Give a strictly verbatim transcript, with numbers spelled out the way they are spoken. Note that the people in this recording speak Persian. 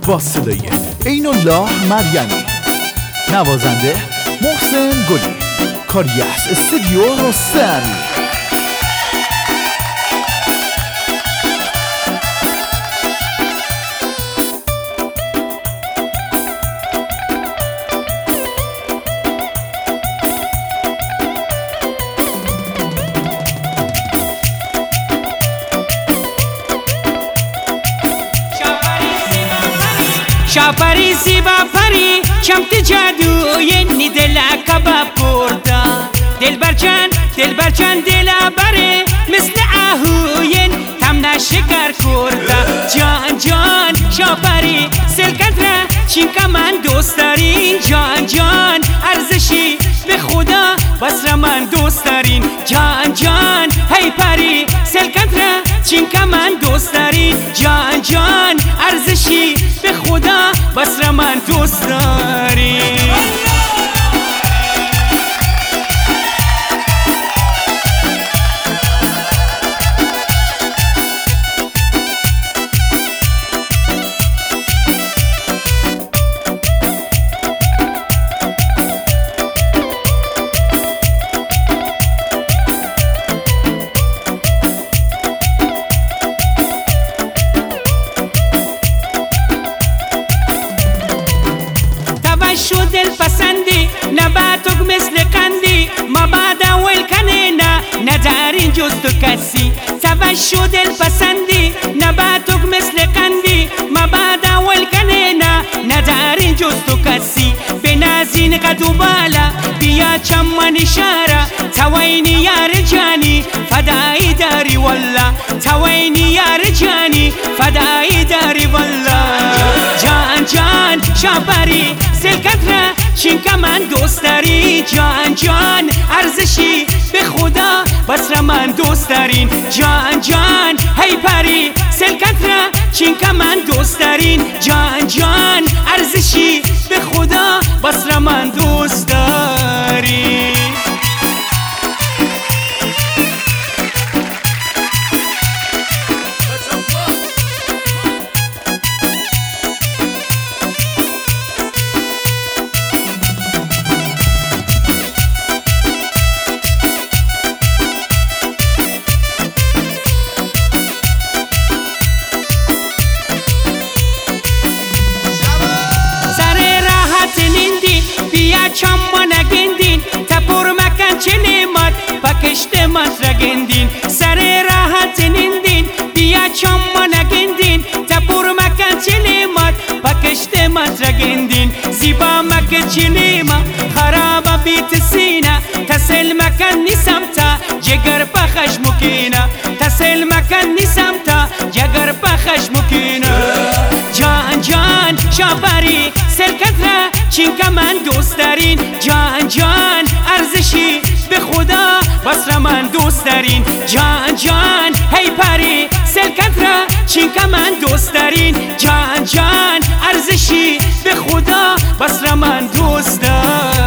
با صدای عین الله مریمی، نوازنده محسن گلی، کاریس استودیو رستم. شاپری زیبا پری چمت جادوی نی دل کباب کرده، دل برچن دل برچن دل بره مثل آهوین تم نشکر کرده. جان جان شاپری سلکت را چین که من دوست دارین، جان جان ارزشی به خدا بس را من دوست دارین. جان جان هی پری سلکت را چین که من دوست دارین، جان جان ارزشی به خدا بس را من دوست دارین. شو دل پسندی نباتک مثل قندی، ما بعد اول کنینا ندارین جز تو کسی. شو دل پسندی نباتک مثل قندی، ما بعد اول کنینا ندارین جز تو کسی. بنازین قد و بالا بیا چمن اشاره، توینی یار جانی فدایی داری والله، توینی یار جانی فدایی داری والله. جان جان شاپری سلکت را چین که من دوست داری، جان جان ارزشی به خدا بس را من دوست دارین. جان جان هی پری سلکت را چین که من دوست دارین، جان جان ارزشی به خدا بس را من دوست دارین. چمن گندین تپور مکن چلیمات پکشت مات رگندین، سر راحت نندین بیا چمن گندین تپور مکن چلیمات پکشت مات رگندین. زیبا مکن چلیما خراب بیت سینا، تسل مکن نیسمتا جگر پخش مکینا، تسل مکن نیسمتا جگر پخش مکینا. جان جان شاپری سلکت را چین که من دوست دارین، جان جان ارزشی به خدا بس را من دوست دارین. جان جان هی پری سلکت را چین که من دوست دارین، جان جان ارزشی به خدا بس را من دوست دارین.